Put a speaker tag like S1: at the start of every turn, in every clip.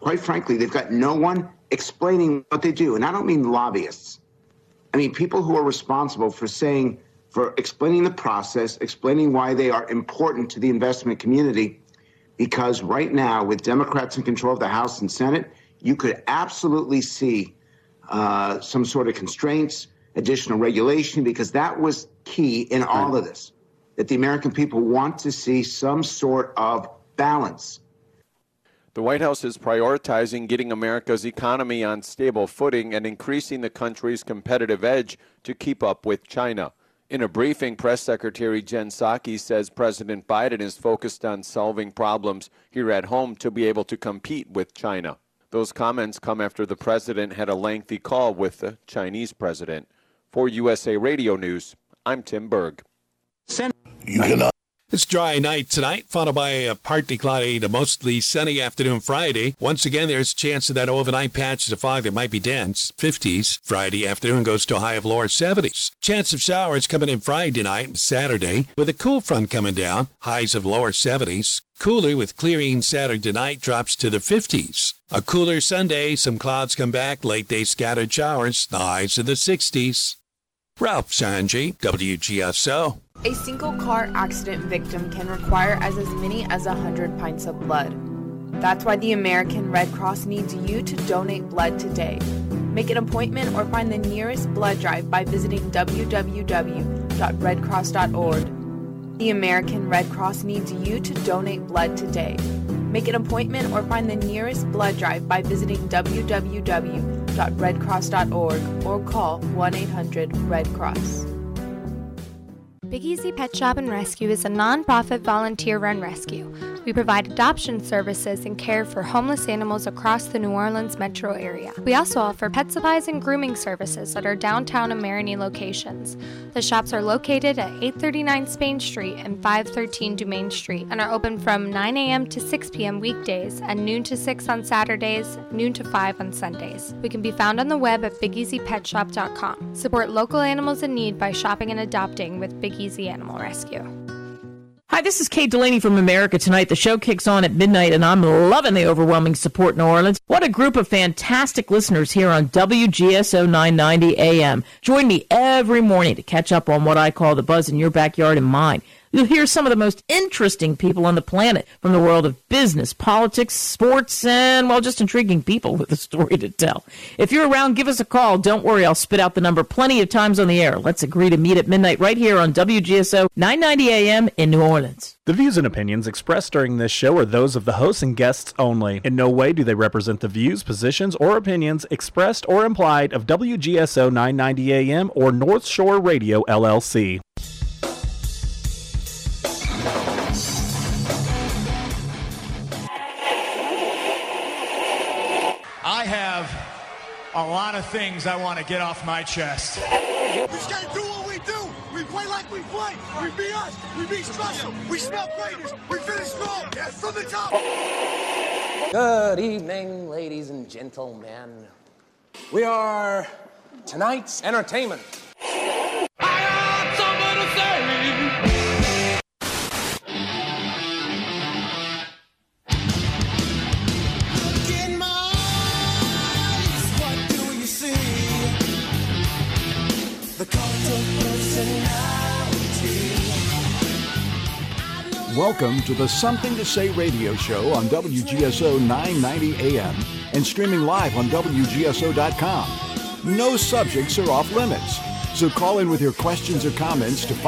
S1: quite frankly, they've got no one explaining what they do. And I don't mean lobbyists. I mean people who are responsible for explaining the process, explaining why they are important to the investment community. Because right now, with Democrats in control of the House and Senate, you could absolutely see some sort of constraints, additional regulation, because that was key in all of this, that the American people want to see some sort of balance.
S2: The White House is prioritizing getting America's economy on stable footing and increasing the country's competitive edge to keep up with China. In a briefing, Press Secretary Jen Psaki says President Biden is focused on solving problems here at home to be able to compete with China. Those comments come after the president had a lengthy call with the Chinese president. For USA Radio News, I'm Tim Berg.
S3: It's a dry night tonight, followed by a partly cloudy to mostly sunny afternoon Friday. Once again, there's a chance of that overnight patches of fog that might be dense. 50s. Friday afternoon goes to a high of lower 70s. Chance of showers coming in Friday night and Saturday, with a cool front coming down. Highs of lower 70s. Cooler with clearing Saturday night drops to the 50s. A cooler Sunday, some clouds come back, late day scattered showers, the highs of the 60s. Ralph Sanji, WGSO.
S4: A single car accident victim can require as many as 100 pints of blood. That's why the American Red Cross needs you to donate blood today. Make an appointment or find the nearest blood drive by visiting www.redcross.org. The American Red Cross needs you to donate blood today. Make an appointment or find the nearest blood drive by visiting www.redcross.org or call 1-800-RED-CROSS.
S5: Big Easy Pet Shop and Rescue is a non-profit volunteer-run rescue. We provide adoption services and care for homeless animals across the New Orleans metro area. We also offer pet supplies and grooming services at our downtown and Marigny locations. The shops are located at 839 Spain Street and 513 Dumaine Street and are open from 9 a.m. to 6 p.m. weekdays and noon to 6 on Saturdays, noon to 5 on Sundays. We can be found on the web at BigEasyPetShop.com. Support local animals in need by shopping and adopting with Big Easy Animal Rescue.
S6: Hi, this is Kate Delaney from America Tonight. The show kicks on at midnight, and I'm loving the overwhelming support in New Orleans. What a group of fantastic listeners here on WGSO 990 AM. Join me every morning to catch up on what I call the buzz in your backyard and mine. You'll hear some of the most interesting people on the planet from the world of business, politics, sports, and, well, just intriguing people with a story to tell. If you're around, give us a call. Don't worry, I'll spit out the number plenty of times on the air. Let's agree to meet at midnight right here on WGSO 990 AM in New Orleans.
S7: The views and opinions expressed during this show are those of the hosts and guests only. In no way do they represent the views, positions, or opinions expressed or implied of WGSO 990 AM or North Shore Radio, LLC.
S8: I have a lot of things I want to get off my chest.
S9: We just gotta do what we do. We play like we play. We be us. We be special. We smell greatness. We finish strong. Yes, from the top.
S10: Good evening, ladies and gentlemen. We are tonight's entertainment.
S9: I got something to say.
S11: Welcome to the Something to Say radio show on WGSO 990 AM and streaming live on WGSO.com. No subjects are off limits, so call in with your questions or comments to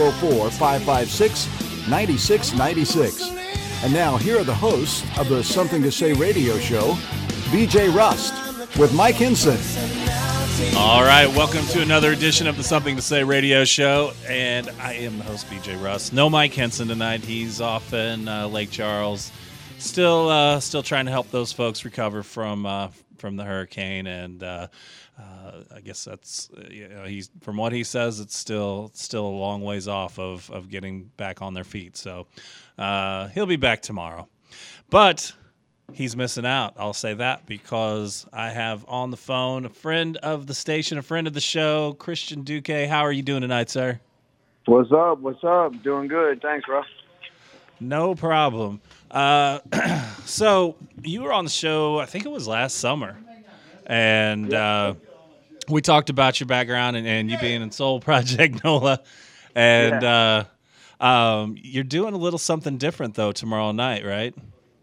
S11: 504-556-9696. And now here are the hosts of the Something to Say radio show, BJ Rust with Mike Hinson.
S12: All right, welcome to another edition of the Something to Say radio show, and I am the host, BJ Russ. No Mike Henson tonight. He's off in Lake Charles, still trying to help those folks recover from the hurricane, and I guess that's he's from what he says, it's still a long ways off of getting back on their feet. So he'll be back tomorrow, but he's missing out. I'll say that because I have on the phone a friend of the station, a friend of the show, Christian Duque. How are you doing tonight, sir?
S13: What's up? Doing good. Thanks, Russ.
S12: No problem. So you were on the show, I think it was last summer, and we talked about your background and you being in Soul Project NOLA, and you're doing a little something different though tomorrow night, right?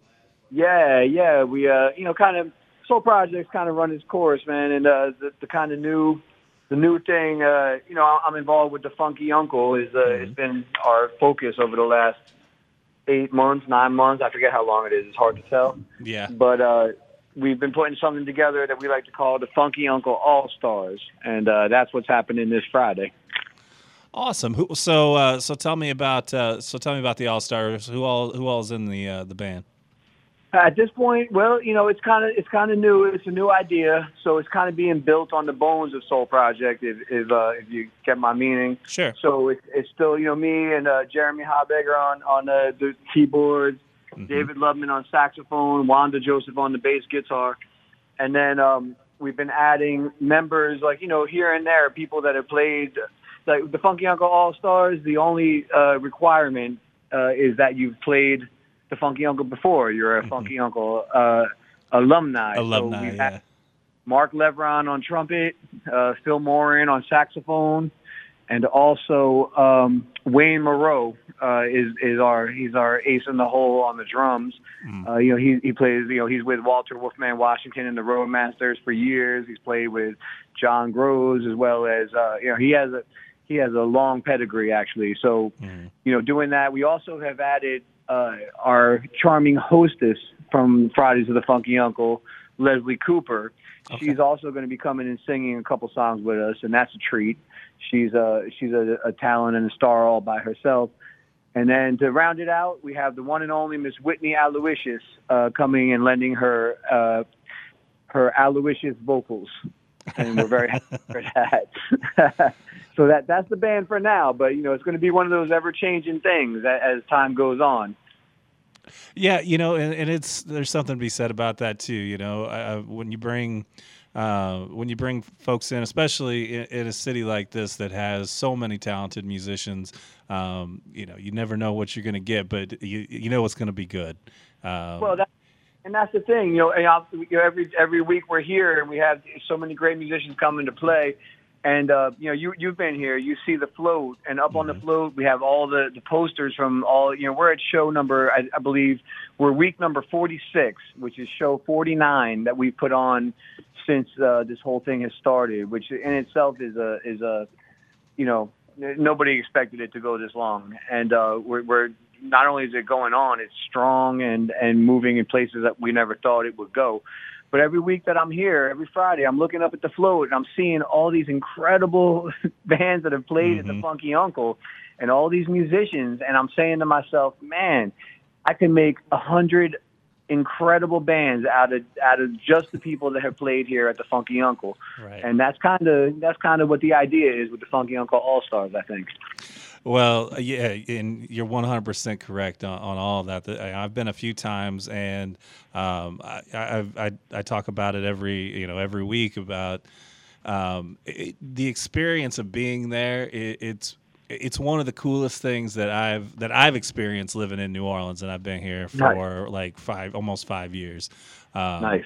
S13: Yeah. We, kind of Soul Project's kind of run its course, man, and the kind of the new thing, I'm involved with the Funky Uncle. It's been our focus over the last 8 months, 9 months. I forget how long it is. It's hard to tell.
S12: Yeah.
S13: But we've been putting something together that we like to call the Funky Uncle All-Stars, and that's what's happening this Friday.
S12: Awesome. So tell me about the All-Stars. Who all is in the band?
S13: At this point, well, it's kind of new. It's a new idea, so it's kind of being built on the bones of Soul Project. If you get my meaning,
S12: sure.
S13: So it's still me and Jeremy Habegger on the keyboards, David Lubman on saxophone, Wanda Joseph on the bass guitar, and then we've been adding members here and there, people that have played like the Funky Uncle All Stars. The only requirement is that you've played the Funky Uncle before. You're a Funky Uncle alumni. So we've had Mark Levron on trumpet, Phil Morin on saxophone, and also Wayne Moreau is our ace in the hole on the drums. He plays. He's with Walter Wolfman Washington and the Roadmasters for years. He's played with John Groves as well as he has a long pedigree actually. So doing that, we also have added our charming hostess from Fridays of the Funky Uncle, Leslie Cooper. Okay. She's also going to be coming and singing a couple songs with us, and that's a treat. She's a talent and a star all by herself. And then to round it out, we have the one and only Miss Whitney Aloysius coming and lending her Aloysius vocals, and we're very happy for that. So that's the band for now, but it's going to be one of those ever-changing things as time goes on.
S12: Yeah, and there's something to be said about that too. When you bring folks in, especially in a city like this that has so many talented musicians, you never know what you're going to get, but you know it's going to be good.
S13: That's the thing. Every week we're here and we have so many great musicians coming to play. And, you've been here, you see the float, and up on the float, we have all the posters from all, we're at show number, I believe, we're week number 46, which is show 49 that we put on since this whole thing has started, which in itself is a nobody expected it to go this long. And we're not only is it going on, it's strong and moving in places that we never thought it would go. But every week that I'm here, every Friday, I'm looking up at the float and I'm seeing all these incredible bands that have played at the Funky Uncle and all these musicians. And I'm saying to myself, man, I can make 100 incredible bands out of just the people that have played here at the Funky Uncle.
S12: Right.
S13: And that's kind of what the idea is with the Funky Uncle All-Stars, I think.
S12: Well, yeah, and you're 100% correct on all of that. I've been a few times, and I talk about it every week about the experience of being there. It's one of the coolest things that I've experienced living in New Orleans, and I've been here for almost 5 years.
S13: Nice.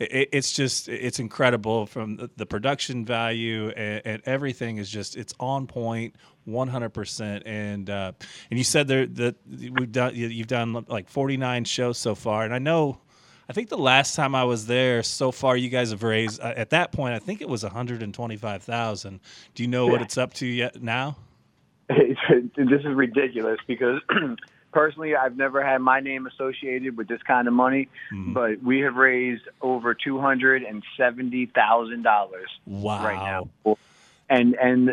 S12: It's incredible from the production value and everything is just, it's on point 100%. And you said there that you've done like 49 shows so far. And I think the last time I was there so far, you guys have raised at that point, I think it was $125,000. Do you know what it's up to yet now?
S13: This is ridiculous because personally, I've never had my name associated with this kind of money, but we have raised over $270,000 right now. And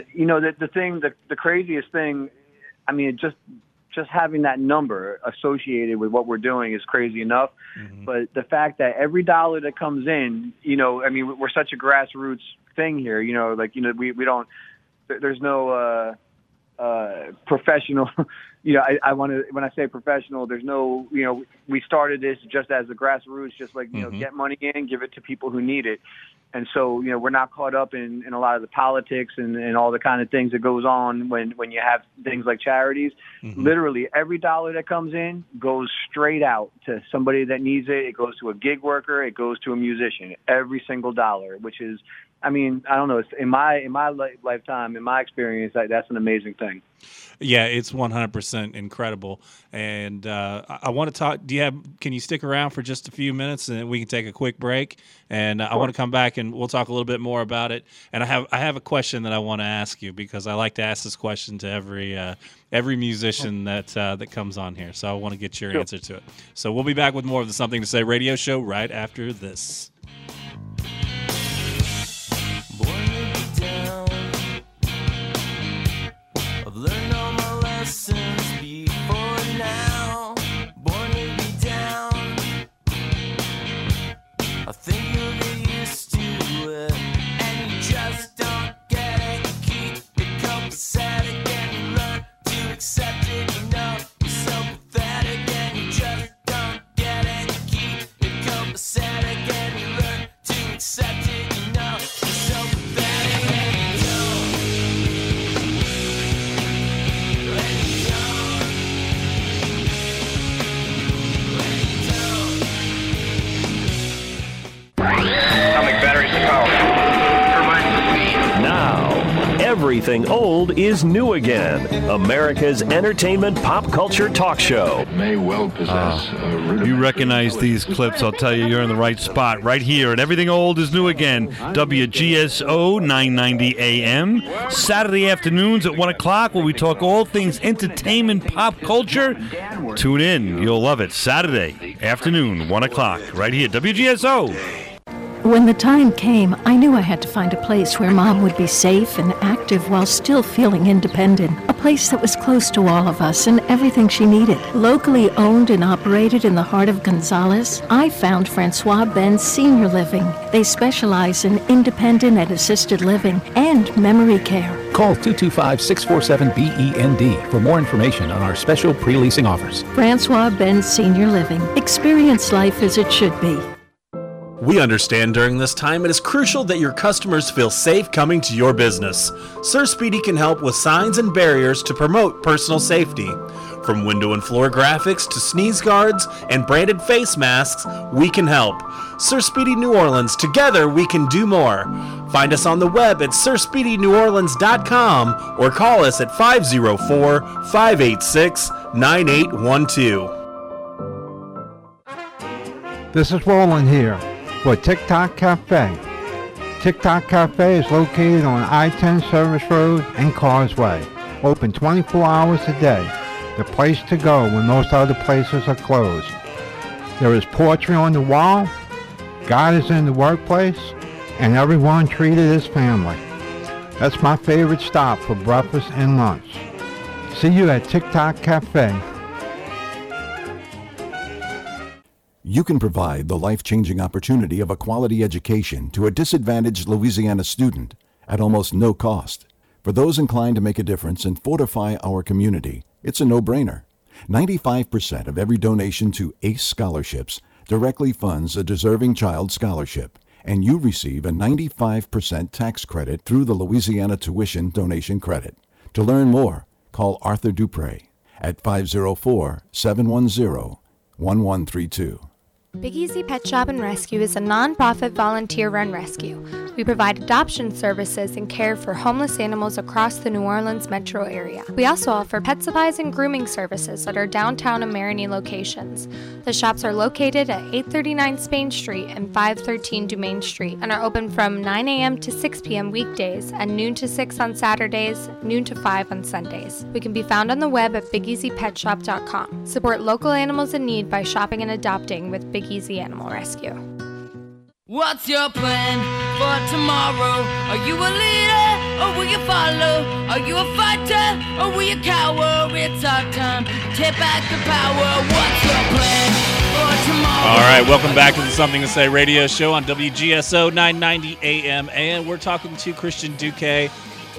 S13: the craziest thing, I mean, just having that number associated with what we're doing is crazy enough. But the fact that every dollar that comes in, I mean, we're such a grassroots thing here. We don't. There's no. professional. I want to, when I say professional, there's no, we started this just as a grassroots, just like, get money in, give it to people who need it. And so, we're not caught up in a lot of the politics and all the kind of things that goes on when you have things like charities. Literally every dollar that comes in goes straight out to somebody that needs it. It goes to a gig worker. It goes to a musician. Every single dollar, which is, I don't know. It's in my lifetime, in my experience, that's an amazing thing.
S12: Yeah, it's 100% incredible. And I want to talk. Can you stick around for just a few minutes, and we can take a quick break? And I want to come back and we'll talk a little bit more about it. And I have a question that I want to ask you, because I like to ask this question to every musician that comes on here. So I want to get your answer to it. So we'll be back with more of the Something to Say radio show right after this.
S14: Learned all my lessons before now. Born to be down. I think you'll get used to it, and you just don't get it. Keep it copacetic, and you learn to accept it. You know you're so pathetic, and you just don't get it. Keep it copacetic, and you learn to accept it. You know you're so pathetic, and you don't.
S15: Atomic batteries to power.
S16: Now, everything old is new again. America's entertainment pop culture talk show.
S17: It may well possess you recognize these clips, I'll tell you, you're in the right spot. Right here at Everything Old is New Again, WGSO 990 AM. Saturday afternoons at 1 o'clock, where we talk all things entertainment pop culture. Tune in. You'll love it. Saturday afternoon, 1 o'clock, right here, WGSO.
S18: When the time came, I knew I had to find a place where Mom would be safe and active while still feeling independent. A place that was close to all of us and everything she needed. Locally owned and operated in the heart of Gonzales, I found Francois Benz Senior Living. They specialize in independent and assisted living and memory care.
S19: Call 225-647-BEND for more information on our special pre-leasing offers.
S18: Francois Benz Senior Living. Experience life as it should be.
S20: We understand during this time it is crucial that your customers feel safe coming to your business. Sir Speedy can help with signs and barriers to promote personal safety. From window and floor graphics to sneeze guards and branded face masks, we can help. Sir Speedy New Orleans, together we can do more. Find us on the web at sirspeedyneworleans.com or call us at 504-586-9812.
S21: This is Roland here for TikTok Cafe. TikTok Cafe is located on I-10 Service Road and Causeway. Open 24 hours a day. The place to go when most other places are closed. There is poetry on the wall, God is in the workplace, and everyone treated as family. That's my favorite stop for breakfast and lunch. See you at TikTok Cafe.
S11: You can provide the life-changing opportunity of a quality education to a disadvantaged Louisiana student at almost no cost. For those inclined to make a difference and fortify our community, it's a no-brainer. 95% of every donation to ACE scholarships directly funds a deserving child scholarship, and you receive a 95% tax credit through the Louisiana Tuition Donation Credit. To learn more, call Arthur Dupre at 504-710-1132.
S5: Big Easy Pet Shop and Rescue is a non-profit volunteer-run rescue. We provide adoption services and care for homeless animals across the New Orleans metro area. We also offer pet supplies and grooming services at our downtown and Marigny locations. The shops are located at 839 Spain Street and 513 Dumaine Street and are open from 9 a.m. to 6 p.m. weekdays and noon to 6 on Saturdays, noon to 5 on Sundays. We can be found on the web at BigEasyPetShop.com. Support local animals in need by shopping and adopting with Big Easy Animal Rescue.
S14: What's your plan for tomorrow? Are you a leader or will you follow? Are you a fighter or will you cower? It's our time to take back the power. What's your plan for tomorrow?
S12: All right, welcome back to the Something to Say radio show on WGSO 990 AM. And we're talking to Christian Duque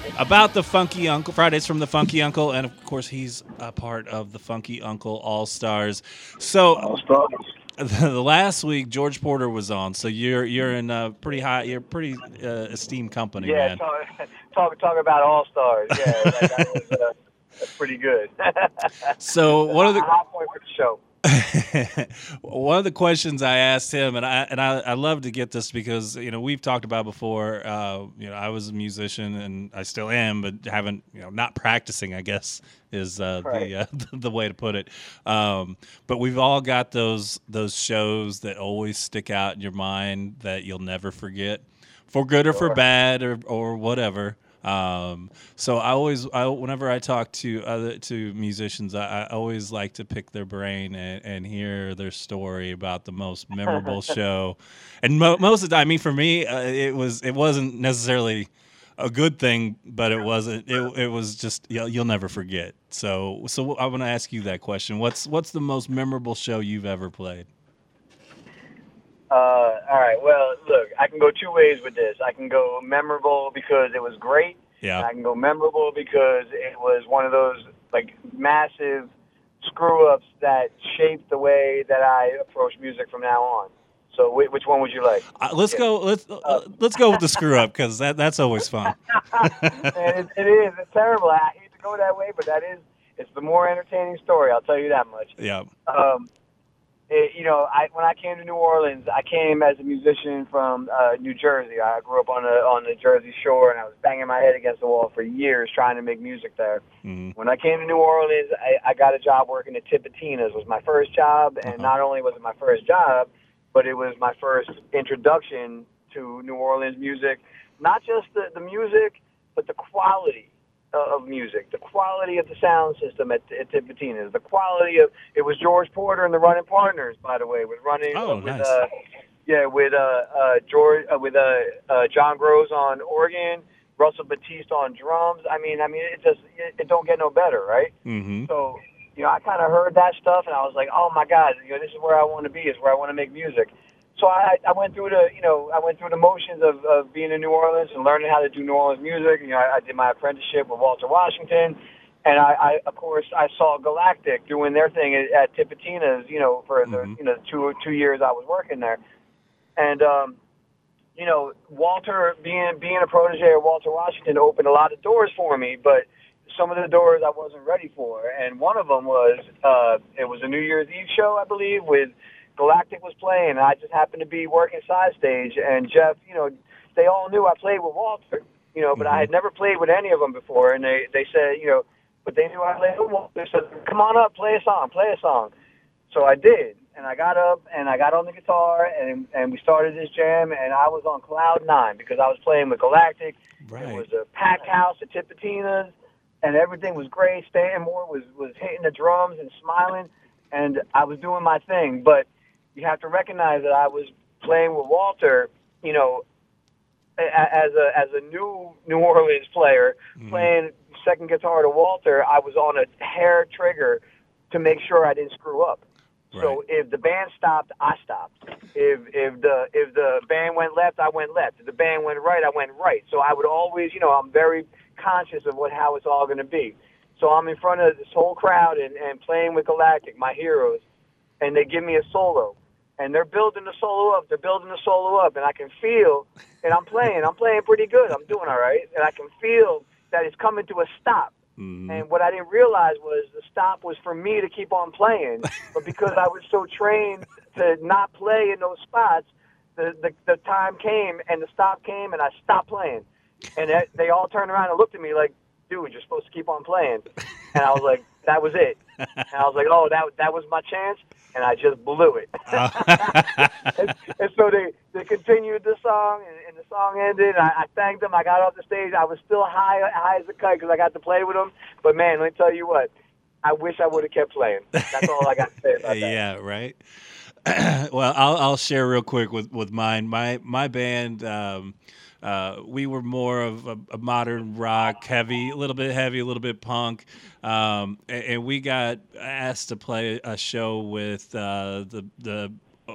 S12: about the Funky Uncle, Fridays from the Funky Uncle, and of course he's a part of the Funky Uncle All-Stars. So the last week George Porter was on, so you're in pretty esteemed company,
S13: Yeah,
S12: man.
S13: talk about All-Stars. Yeah, that was that's pretty good.
S12: So one of the
S13: high point for the show.
S12: One of the questions I asked him, and I love to get this because we've talked about before. I was a musician and I still am, but haven't not practicing, I guess, is
S13: Right.
S12: the way to put it. But we've all got those shows that always stick out in your mind that you'll never forget, for good or for bad or whatever. So whenever I talk to musicians, I always like to pick their brain and hear their story about the most memorable show. And most of the time, I mean, for me, it wasn't necessarily a good thing, but it was just you'll never forget. So I want to ask you that question. What's the most memorable show you've ever played?
S13: All right. Well, look, I can go two ways with this. I can go memorable because it was great.
S12: Yeah.
S13: And I can go memorable because it was one of those massive screw ups that shaped the way that I approach music from now on. So which one would you like?
S12: Let's go with the screw up because that's always fun.
S13: And it is. It's terrible. I hate to go that way, but it's the more entertaining story. I'll tell you that much.
S12: Yeah.
S13: When I came to New Orleans, I came as a musician from New Jersey. I grew up on the Jersey Shore, and I was banging my head against the wall for years trying to make music there.
S12: Mm-hmm.
S13: When I came to New Orleans, I got a job working at Tipitina's. It was my first job, and not only was it my first job, but it was my first introduction to New Orleans music. Not just the music, but the quality of music, the quality of the sound system at Tipitina's, the quality of it was George Porter and the Running Partners, by the way, with John Groves on organ, Russell Batiste on drums. I mean, it don't get no better, right?
S12: Mm-hmm.
S13: So, I kind of heard that stuff and I was like, oh my God, this is where I want to be, is where I want to make music. So I went through the motions of being in New Orleans and learning how to do New Orleans music. I did my apprenticeship with Walter Washington, and I of course I saw Galactic doing their thing at Tipitina's. For the 2 years I was working there, and Walter being a protege of Walter Washington opened a lot of doors for me, but some of the doors I wasn't ready for, and one of them was it was a New Year's Eve show, I believe, with Galactic was playing, and I just happened to be working side stage, and Jeff, they all knew I played with Walter, but I had never played with any of them before, and they said, but they knew I played with Walter. They said, come on up, play a song. So I did, and I got up, and I got on the guitar, and we started this jam, and I was on cloud nine, because I was playing with Galactic.
S12: Right.
S13: It was a packed house at Tipitina's, and everything was great. Stanmore was hitting the drums and smiling, and I was doing my thing, but you have to recognize that I was playing with Walter, as a new New Orleans player, playing second guitar to Walter. I was on a hair trigger to make sure I didn't screw up. Right. So if the band stopped, I stopped. If the band went left, I went left. If the band went right, I went right. So I would always, I'm very conscious of how it's all going to be. So I'm in front of this whole crowd and playing with Galactic, my heroes, and they give me a solo. And they're building the solo up, and I can feel, and I'm playing pretty good. I'm doing all right, and I can feel that it's coming to a stop. Mm-hmm. And what I didn't realize was the stop was for me to keep on playing, but because I was so trained to not play in those spots, the time came, and the stop came, and I stopped playing. And they all turned around and looked at me like, dude, you're supposed to keep on playing. And I was like, that was it. And I was like, oh, that was my chance, and I just blew it. and so they continued the song, and the song ended. And I thanked them. I got off the stage. I was still high as a kite because I got to play with them. But, man, let me tell you what, I wish I would have kept playing. That's all I got to say about that.
S12: Yeah, right. Well, I'll share real quick with mine. My band, we were more of a modern rock, heavy, a little bit punk, and we got asked to play a show with the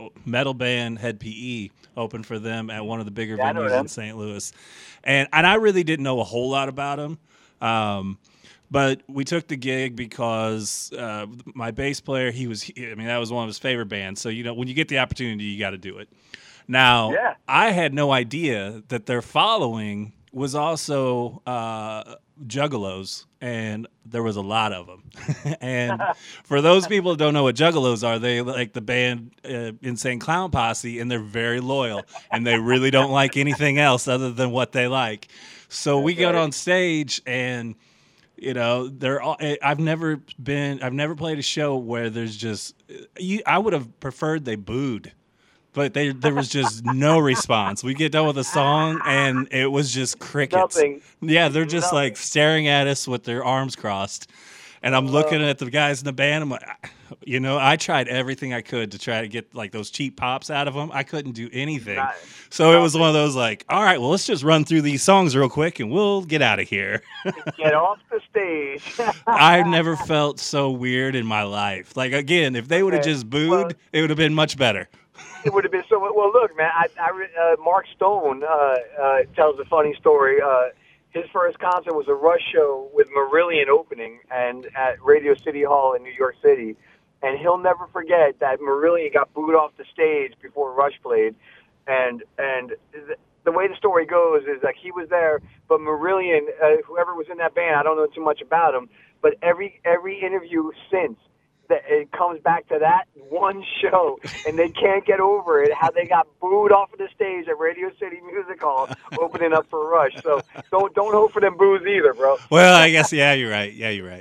S12: metal band Head PE opened for them at one of the bigger
S13: Yeah, I know
S12: venues
S13: them.
S12: in St. Louis. And I really didn't know a whole lot about them. But we took the gig because my bass player, that was one of his favorite bands. So, when you get the opportunity, you got to do it. Now, I had no idea that their following was also juggalos, and there was a lot of them. And for those people who don't know what juggalos are, they like the band Insane Clown Posse, and they're very loyal, and they really don't like anything else other than what they like. So we got on stage, and they're all, I've never played a show where there's just I would have preferred they booed. But there was just no response. We get done with a song, and it was just crickets.
S13: Nothing.
S12: Yeah, they're just like staring at us with their arms crossed. And I'm looking at the guys in the band. I'm like, I tried everything I could to try to get like those cheap pops out of them. I couldn't do anything. So it was one of those like, all right, well, let's just run through these songs real quick, and we'll get out of here.
S13: Get off the stage.
S12: I've never felt so weird in my life. Like, again, if they would have just booed, it would have been much better.
S13: It would have been so. Well, look, man. Mark Stone tells a funny story. His first concert was a Rush show with Marillion opening, and at Radio City Hall in New York City. And he'll never forget that Marillion got booed off the stage before Rush played. And the way the story goes is like he was there, but Marillion, whoever was in that band, I don't know too much about him, but every interview since. It comes back to that one show, and they can't get over it, how they got booed off of the stage at Radio City Music Hall opening up for Rush. So don't hope for them boos either, bro.
S12: Well, I guess, you're right. Yeah, you're right.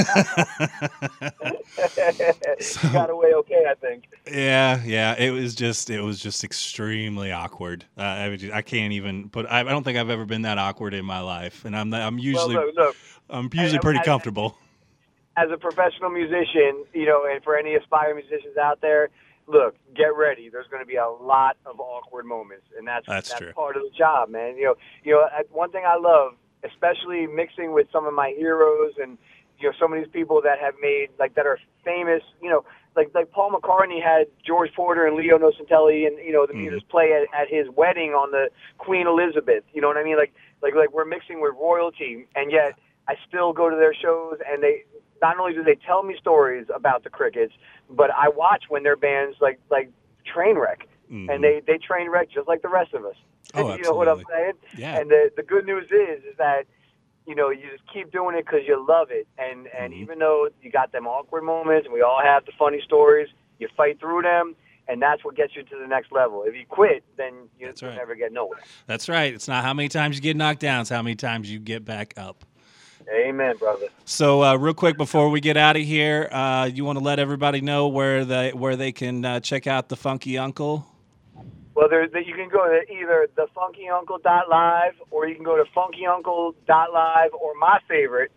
S13: You got away okay, I think.
S12: Yeah. It was just extremely awkward. I can't even put. I don't think I've ever been that awkward in my life, and I'm usually pretty comfortable.
S13: As a professional musician, and for any aspiring musicians out there, look, get ready. There's going to be a lot of awkward moments, and that's
S12: true.
S13: Part of the job, man. One thing I love, especially mixing with some of my heroes and some of these people that have made that are famous. Like Paul McCartney had George Porter and Leo Nocentelli and the Beatles play at his wedding on the Queen Elizabeth. You know what I mean? Like we're mixing with royalty, and yet I still go to their shows, and they. Not only do they tell me stories about the Crickets, but I watch when their bands like Trainwreck, and they Trainwreck just like the rest of us.
S12: Oh,
S13: you know what I'm saying?
S12: Yeah.
S13: And the good news is that you just keep doing it because you love it, and even though you got them awkward moments, and we all have the funny stories, you fight through them. And that's what gets you to the next level. If you quit, then you'll never get nowhere.
S12: That's right. It's not how many times you get knocked down; it's how many times you get back up.
S13: Amen, brother.
S12: So, real quick before we get out of here, you want to let everybody know where they can check out the Funky Uncle?
S13: Well, you can go to either thefunkyuncle.live or you can go to funkyuncle.live or my favorite,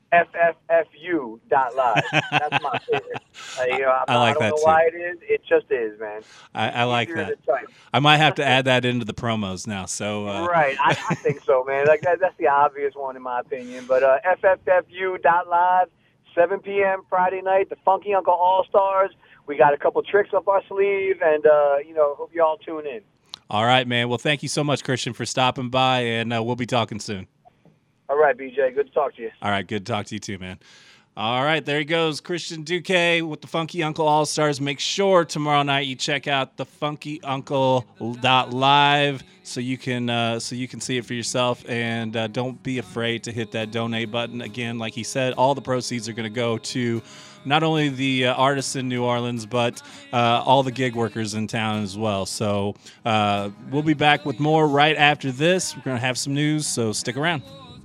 S13: FFFU.live. That's my favorite. I don't know why it is. It just is, man.
S12: I like that. I might have to add that into the promos now. So
S13: right, I think so, man. That's the obvious one in my opinion. But FFFU.live, 7 p.m. Friday night, the Funky Uncle All-Stars. We got a couple tricks up our sleeve, and hope you all tune in.
S12: All right, man. Well, thank you so much, Christian, for stopping by, and we'll be talking soon.
S13: All right, BJ. Good to talk to you.
S12: All right, good to talk to you too, man. All right, there he goes, Christian Duque with the Funky Uncle All-Stars. Make sure tomorrow night you check out the funkyuncle.live so you can see it for yourself, and don't be afraid to hit that donate button. Again, like he said, all the proceeds are going to go to not only the artists in New Orleans, but all the gig workers in town as well. So we'll be back with more right after this. We're going to have some news, so stick around.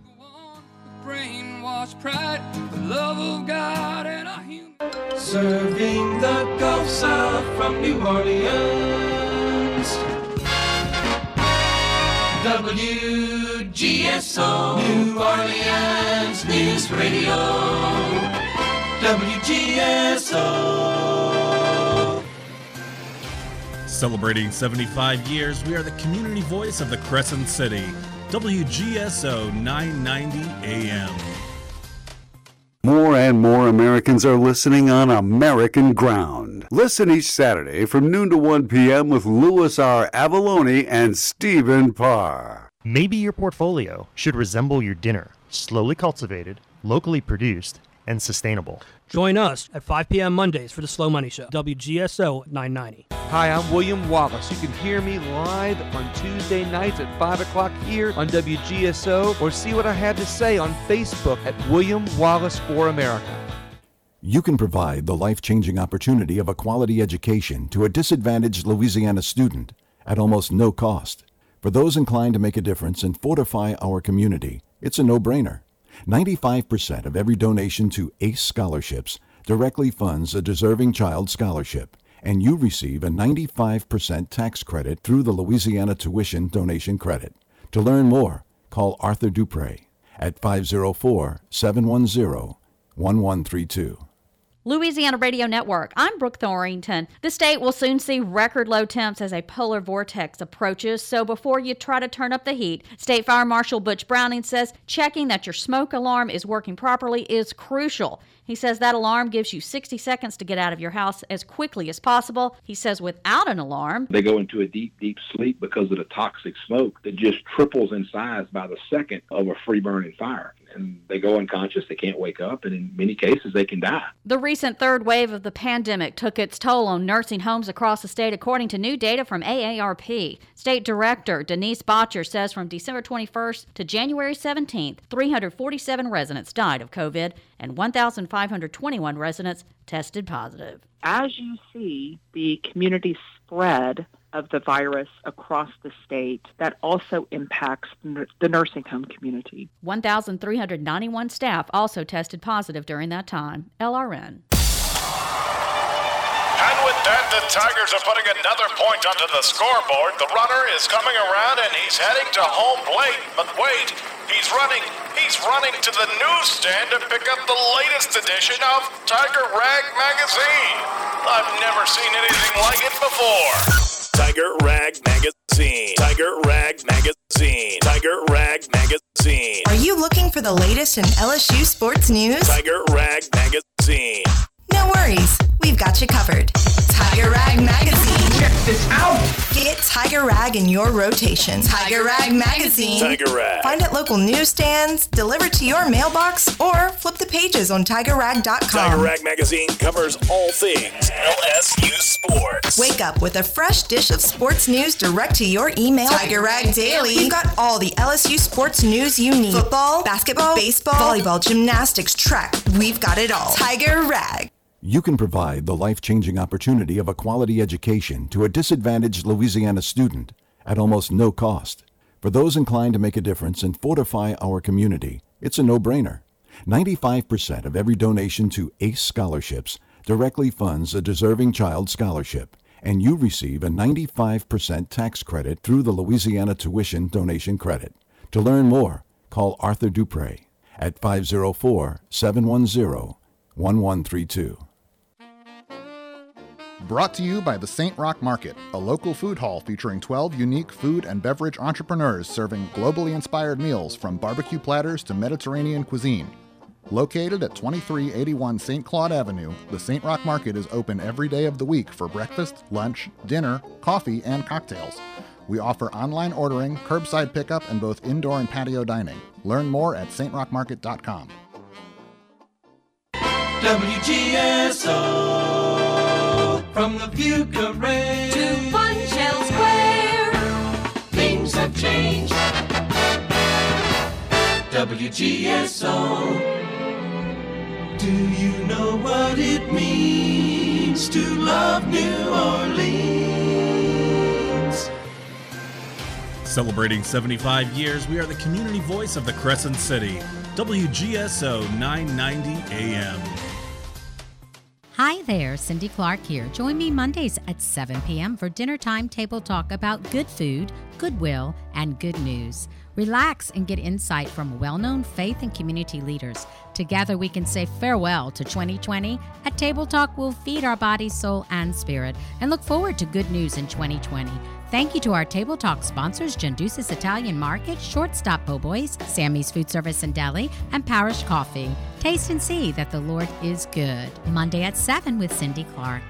S14: Brainwashed pride, the love of God and our human. Serving the Gulf South from New Orleans. WGSO, New Orleans News Radio. WGSO.
S20: Celebrating 75 years, we are the community voice of the Crescent City. WGSO 990 AM.
S1: More and more Americans are listening on American ground. Listen each Saturday from noon to 1 p.m. with Louis R. Avalone and Stephen Parr.
S22: Maybe your portfolio should resemble your dinner, slowly cultivated, locally produced, and sustainable.
S23: Join us at 5 p.m. Mondays for the Slow Money Show, WGSO 990.
S24: Hi, I'm William Wallace. You can hear me live on Tuesday nights at 5 o'clock here on WGSO, or see what I had to say on Facebook at William Wallace for America.
S11: You can provide the life-changing opportunity of a quality education to a disadvantaged Louisiana student at almost no cost. For those inclined to make a difference and fortify our community, it's a no-brainer. 95% of every donation to ACE scholarships directly funds a deserving child scholarship, and you receive a 95% tax credit through the Louisiana Tuition Donation Credit. To learn more, call Arthur Dupre at 504-710-1132.
S25: Louisiana Radio Network. I'm Brooke Thorrington. The state will soon see record low temps as a polar vortex approaches, so before you try to turn up the heat, State Fire Marshal Butch Browning says checking that your smoke alarm is working properly is crucial. He says that alarm gives you 60 seconds to get out of your house as quickly as possible. He says without an alarm,
S26: they go into a deep, deep sleep because of the toxic smoke that just triples in size by the second of a free-burning fire. And they go unconscious, they can't wake up, and in many cases they can die.
S25: The recent third wave of the pandemic took its toll on nursing homes across the state, according to new data from AARP. State Director Denise Botcher says from December 21st to January 17th, 347 residents died of COVID and 1,521 residents tested positive.
S27: As you see the community spread of the virus across the state, that also impacts the nursing home community.
S25: 1,391 staff also tested positive during that time. LRN.
S28: And with that, the Tigers are putting another point onto the scoreboard. The runner is coming around and he's heading to home plate. But wait, he's running to the newsstand to pick up the latest edition of Tiger Rag Magazine. I've never seen anything like it before. Tiger Rag Magazine. Tiger Rag Magazine. Tiger Rag Magazine.
S29: Are you looking for the latest in LSU sports news?
S28: Tiger Rag Magazine.
S29: No worries, we've got you covered. Tiger Rag Magazine.
S28: Check this out.
S29: Get Tiger Rag in your rotation. Tiger Rag Magazine.
S28: Tiger Rag.
S29: Find at local newsstands, delivered to your mailbox, or flip the pages on TigerRag.com.
S28: Tiger Rag Magazine covers all things LSU sports.
S29: Wake up with a fresh dish of sports news direct to your email. Tiger Rag Daily. You've got all the LSU sports news you need. Football, basketball, baseball, volleyball, gymnastics, track. We've got it all. Tiger Rag.
S11: You can provide the life-changing opportunity of a quality education to a disadvantaged Louisiana student at almost no cost. For those inclined to make a difference and fortify our community, it's a no-brainer. 95% of every donation to ACE scholarships directly funds a deserving child scholarship, and you receive a 95% tax credit through the Louisiana Tuition Donation Credit. To learn more, call Arthur Dupre at 504-710-1132.
S30: Brought to you by the St. Roch Market, a local food hall featuring 12 unique food and beverage entrepreneurs serving globally inspired meals from barbecue platters to Mediterranean cuisine. Located at 2381 St. Claude Avenue, the St. Roch Market is open every day of the week for breakfast, lunch, dinner, coffee, and cocktails. We offer online ordering, curbside pickup, and both indoor and patio dining. Learn more at strochmarket.com.
S14: WGSO, from the Fuca Range to Funchal Square, things have changed. WGSO, do you know what it means to love New Orleans?
S20: Celebrating 75 years, we are the community voice of the Crescent City. WGSO 990 AM.
S31: Hi there, Cindy Clark here. Join me Mondays at 7 p.m. for dinner time table talk about good food, goodwill, and good news. Relax and get insight from well-known faith and community leaders. Together we can say farewell to 2020. At Table Talk, we'll feed our body, soul, and spirit and look forward to good news in 2020. Thank you to our Table Talk sponsors, Gendusis Italian Market, Shortstop Po' Boys, Sammy's Food Service and Deli, and Parish Coffee. Taste and see that the Lord is good. Monday at 7 with Cindy Clark.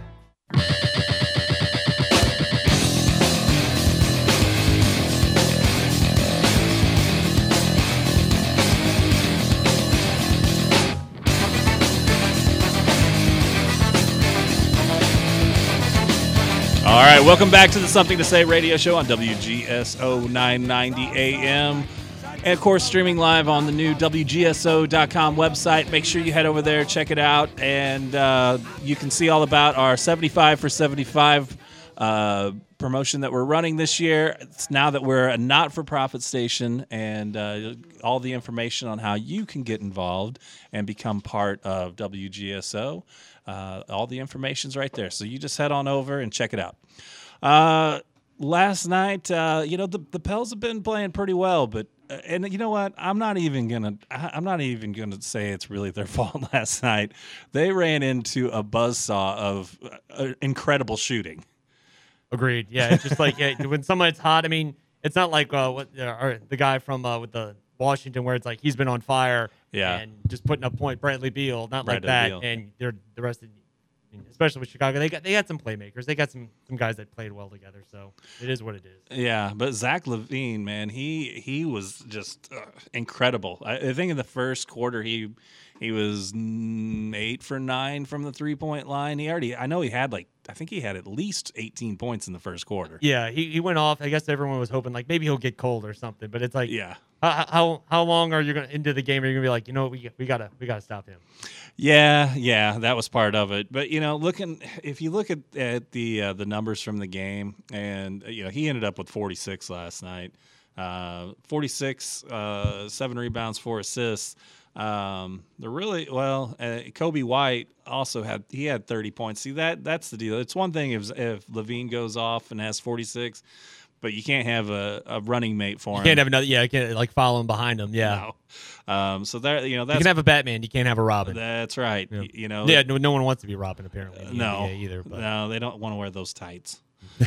S12: All right, welcome back to the Something to Say radio show on WGSO 990 AM. And, of course, streaming live on the new WGSO.com website. Make sure you head over there, check it out, and you can see all about our 75 for 75 promotion that we're running this year. It's now that we're a not-for-profit station, and all the information on how you can get involved and become part of WGSO. All the information's right there. So you just head on over and check it out. Last night, the Pels have been playing pretty well, but and you know what? I'm not even gonna say it's really their fault. Last night, they ran into a buzzsaw of incredible shooting.
S2: Agreed. Yeah, it's just like when somebody's hot. I mean, it's not like the guy from with the Washington where it's like he's been on fire.
S12: Yeah.
S2: And just putting up point. Bradley Beal, not
S12: Bradley
S2: like that.
S12: Beal.
S2: And they're the rest of, especially with Chicago, they had some playmakers. They got some guys that played well together. So it is what it is.
S12: Yeah, but Zach LaVine, man, he was just incredible. I think in the first quarter he was 8 for 9 from the 3-point line. I think he had at least 18 points in the first quarter.
S2: Yeah, he went off. I guess everyone was hoping like maybe he'll get cold or something. But it's like,
S12: yeah.
S2: How long are you going into the game? Are you gonna be like, we gotta stop him?
S12: Yeah, that was part of it. But if you look at the numbers from the game, and he ended up with 46 last night, 46, 7 rebounds, 4 assists. Kobe White also had 30 points. See, that's the deal. It's one thing if LaVine goes off and has 46. But you can't have a running mate for him.
S2: You can't have another. Yeah, you can't like follow him behind him. Yeah.
S12: No. So there, that's,
S2: you can have a Batman. You can't have a Robin.
S12: That's right.
S2: Yeah. Yeah. No one wants to be Robin apparently. In the NBA either. But.
S12: No, they don't want to wear those tights.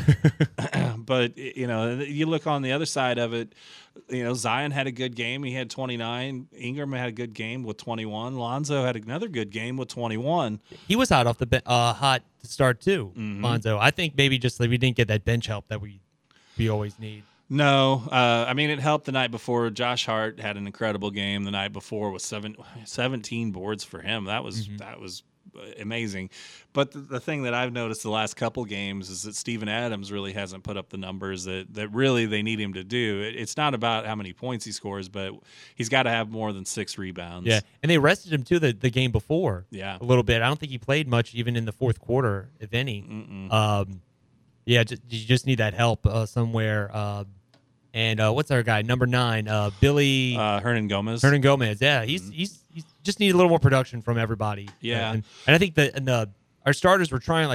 S12: But you look on the other side of it. Zion had a good game. He had 29. Ingram had a good game with 21. Lonzo had another good game with 21.
S2: He was hot to start too.
S12: Mm-hmm.
S2: Lonzo. I think maybe just like we didn't get that bench help that we always need.
S12: No, it helped the night before. Josh Hart had an incredible game the night before with 17 boards for him. That was amazing. But the thing that I've noticed the last couple games is that Steven Adams really hasn't put up the numbers that really they need him to do. It's not about how many points he scores, but he's got to have more than 6 rebounds.
S2: Yeah, and they rested him too the game before.
S12: Yeah,
S2: a little bit. I don't think he played much even in the fourth quarter, if any. Yeah, you just need that help somewhere. And what's our guy? Number 9, Billy
S12: Hernan-Gomez.
S2: Hernan-Gomez. Yeah, he's just need a little more production from everybody.
S12: Yeah,
S2: and I think that our starters were trying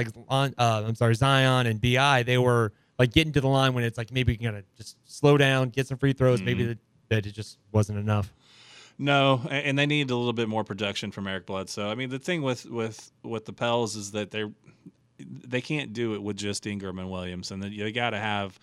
S2: Zion and Bi. They were like getting to the line when it's like maybe we gotta just slow down, get some free throws. Mm-hmm. Maybe that it just wasn't enough.
S12: No, and they need a little bit more production from Eric Bledsoe. I mean, the thing with the Pels is that they can't do it with just Ingram and Williams, and they got to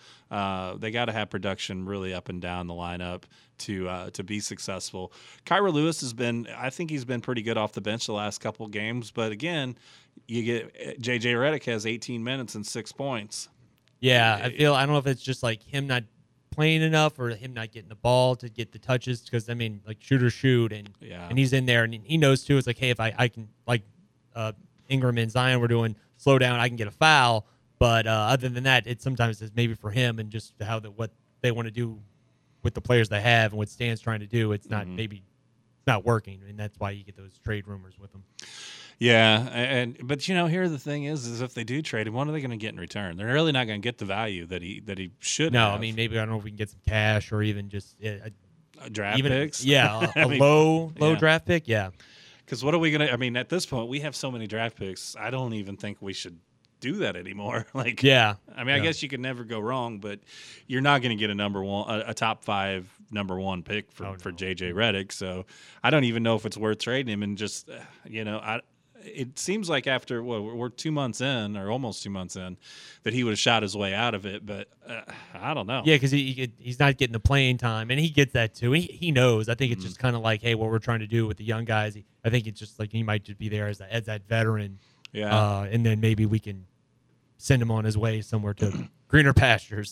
S12: have production really up and down the lineup to be successful. Kyra Lewis I think he's been pretty good off the bench the last couple of games, but again, you get JJ Redick has 18 minutes and 6 points.
S2: Yeah, I don't know if it's just like him not playing enough or him not getting the ball to get the touches, because I mean, like shooters shoot, and he's in there and he knows too. It's like, hey, if I can, like Ingram and Zion were doing, slow down, I can get a foul. But other than that, it sometimes is maybe for him and just what they want to do with the players they have and what Stan's trying to do. It's not maybe it's not working, and that's why you get those trade rumors with him.
S12: Yeah, but here the thing is if they do trade him, what are they going to get in return? They're really not going to get the value that he should.
S2: No,
S12: have.
S2: I mean maybe I don't know if we can get some cash or even just
S12: draft picks.
S2: Yeah, a low draft pick. Yeah.
S12: Because what are we going to – I mean, at this point, we have so many draft picks, I don't even think we should do that anymore. I guess you could never go wrong, but you're not going to get a top 5 number 1 pick for JJ Redick. So I don't even know if it's worth trading him. And just, it seems like after we're 2 months in, or almost 2 months in, that he would have shot his way out of it. But I don't know.
S2: Yeah, because he's not getting the playing time, and he gets that too. He knows. I think it's just kind of like, hey, what we're trying to do with the young guys. I think it's just like he might just be there as that veteran.
S12: Yeah.
S2: And then maybe we can send him on his way somewhere to greener pastures.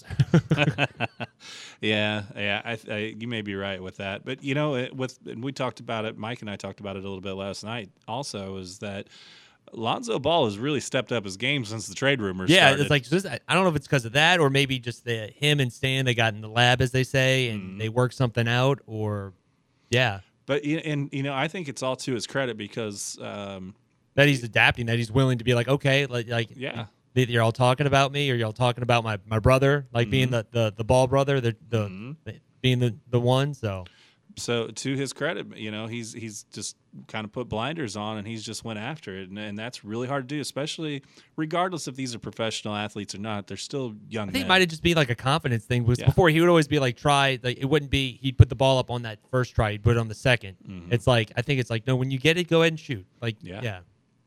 S12: Yeah. You may be right with that. But, and we talked about it, Mike and I talked about it a little bit last night also, is that Lonzo Ball has really stepped up his game since the trade rumors started.
S2: It's like, I don't know if it's because of that or maybe just him and Stan, they got in the lab, as they say, and they worked something out, or, yeah.
S12: But, I think it's all to his credit because
S2: that he's adapting, that he's willing to be like, okay,
S12: yeah.
S2: You're all talking about me, or you're all talking about my brother, being the Ball brother, being the one.
S12: So to his credit, he's just kind of put blinders on and he's just went after it, and that's really hard to do, especially regardless if these are professional athletes or not. They're still young.
S2: I think
S12: men.
S2: it might have just been like a confidence thing. Because before he would always be like, try, like it wouldn't be. He'd put the ball up on that first try, he'd put it on the second. It's like, I think it's like, no, when you get it, go ahead and shoot. Like yeah.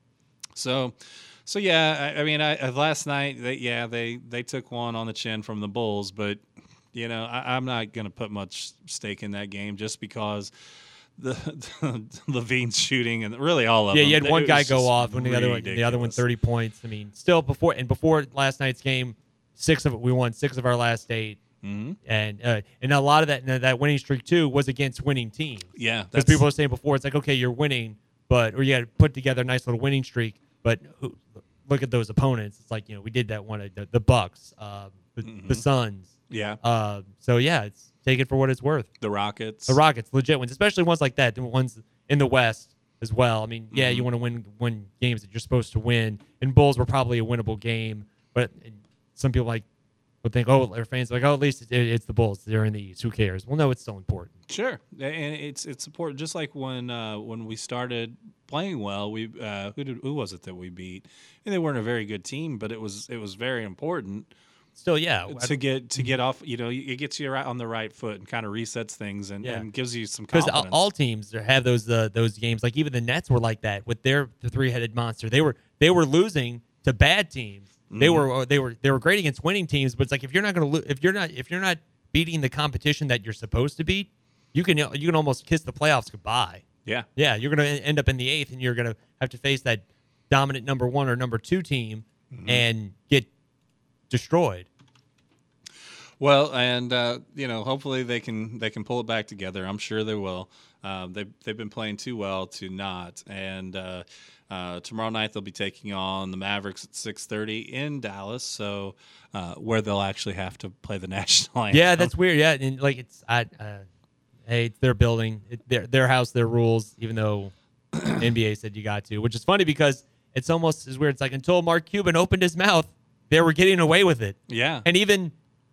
S12: So yeah, I mean, last night they took one on the chin from the Bulls, but I'm not going to put much stake in that game just because the Levine's shooting and really all of them.
S2: Yeah, you had one guy go off, when the other one 30 points. I mean, still before last night's game, we won 6 of our last 8. And a lot of that winning streak too was against winning teams.
S12: Yeah,
S2: because people were saying before, it's like, okay, you're winning, or you got to put together a nice little winning streak. But look at those opponents. It's like, we did that one, the Bucks, the Suns.
S12: Yeah.
S2: It's take it for what it's worth.
S12: The Rockets,
S2: legit wins, especially ones like that, the ones in the West as well. I mean, you want to win games that you're supposed to win, and Bulls were probably a winnable game, but some people would think, their fans are like, at least it's the Bulls. They're in the East. Who cares? Well, no, it's still important.
S12: Sure, and it's important. Just like when we started playing well, we who was it that we beat? And they weren't a very good team, but it was very important.
S2: Still, yeah,
S12: to get off, it gets you on the right foot and kind of resets things and gives you some confidence.
S2: Because all teams have those games. Like even the Nets were like that with the 3-headed monster. They were losing to bad teams. They were great against winning teams, but it's like if you're not going to if you're not beating the competition that you're supposed to beat, you can almost kiss the playoffs goodbye.
S12: Yeah.
S2: Yeah, you're going to end up in the 8th, and you're going to have to face that dominant number 1 or number 2 team and get destroyed.
S12: Well, and hopefully they can pull it back together. I'm sure they will. They've been playing too well to not. And tomorrow night they'll be taking on the Mavericks at 6:30 in Dallas. So where they'll actually have to play the national anthem.
S2: Yeah, that's weird. Yeah, and hey, it's their building, their house, their rules. Even though NBA said you got to, which is funny because it's almost as weird. It's like until Mark Cuban opened his mouth, they were getting away with it.
S12: Yeah,
S2: and even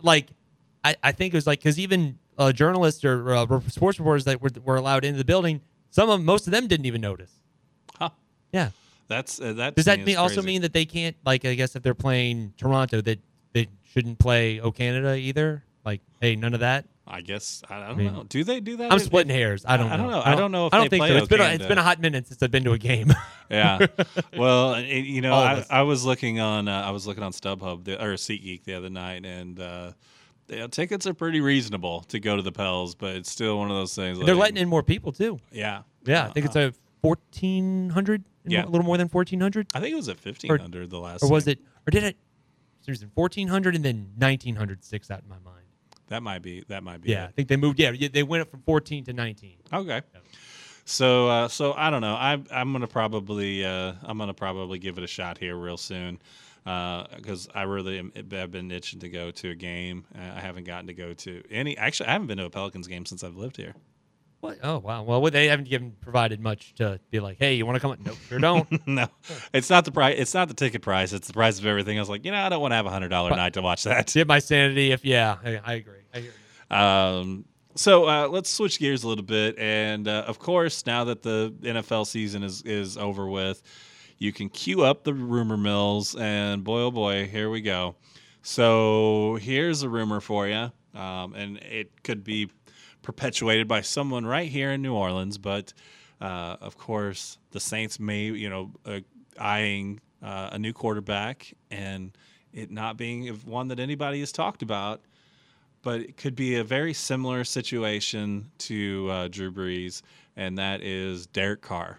S2: I think it was like, because even journalists or sports reporters that were allowed into the building, most of them didn't even notice.
S12: Huh.
S2: Yeah.
S12: That
S2: does that also mean that they can't, I guess if they're playing Toronto, that they shouldn't play Canada either? Like, hey, none of that?
S12: I guess I don't know. Do they do that?
S2: I'm splitting hairs. I don't know.
S12: I don't know if
S2: I don't
S12: they
S2: think
S12: play
S2: so. It's been a hot minute since I've been to a game.
S12: Yeah. Well, I was looking on StubHub or SeatGeek the other night, and tickets are pretty reasonable to go to the Pels, but it's still one of those things.
S2: They're letting in more people too.
S12: Yeah.
S2: Yeah. I think it's 1,400.
S12: Yeah.
S2: A little more than 1,400.
S12: I think it was at 1,500 the last.
S2: Or was it? Or did it? Seriously, 1,400 and then 1,900 sticks out in my mind. That might be. Yeah, I think they moved. Yeah, they went up from 14 to 19.
S12: Okay. Yeah. So I don't know. I'm gonna probably give it a shot here real soon, because I really have been itching to go to a game. I haven't gotten to go to any. Actually, I haven't been to a Pelicans game since I've lived here.
S2: What? Oh wow. Well, they haven't provided much to be like, hey, you want to come? No, sure don't.
S12: No, it's not the price. It's not the ticket price. It's the price of everything. I was like, I don't want to have $100 night to watch that.
S2: Get my sanity. I agree. I hear you.
S12: So let's switch gears a little bit, and of course, now that the NFL season is over with, you can queue up the rumor mills, and boy, oh boy, here we go. So here's a rumor for you, and it could be perpetuated by someone right here in New Orleans, but Of course, the Saints may, eyeing a new quarterback and it not being one that anybody has talked about, but it could be a very similar situation to Drew Brees, and that is Derek Carr.